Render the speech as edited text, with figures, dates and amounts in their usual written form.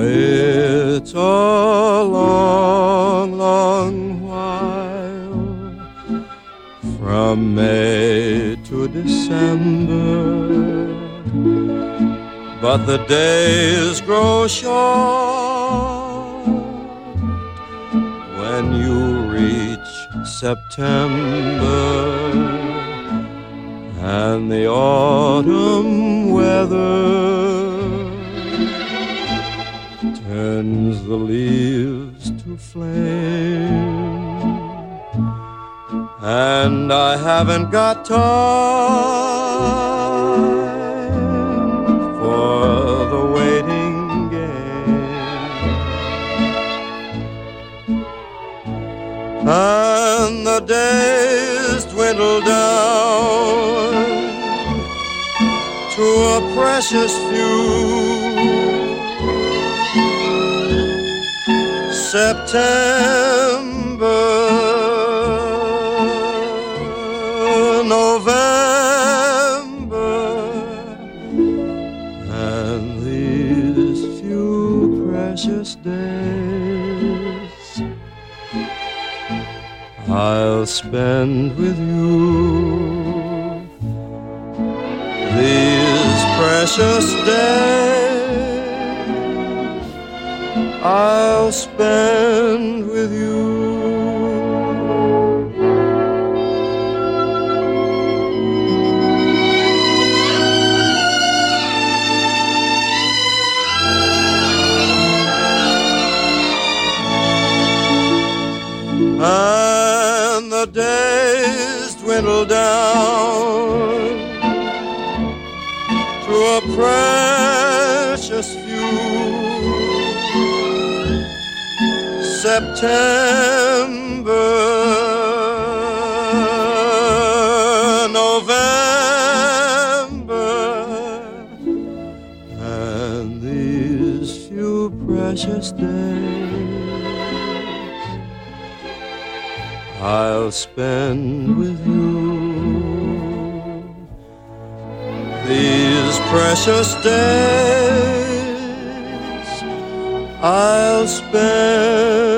It's a long, long while from May to December, but the days grow short when you reach September, and the autumn weather turns the leaves to flame, and I haven't got time for the waiting game, and the days dwindle down to a precious few. September, November, and these few precious days I'll spend with you. These precious days I'll spend with you. And the days dwindle down to a precious few. September, November, and these few precious days I'll spend with you. These precious days I'll spend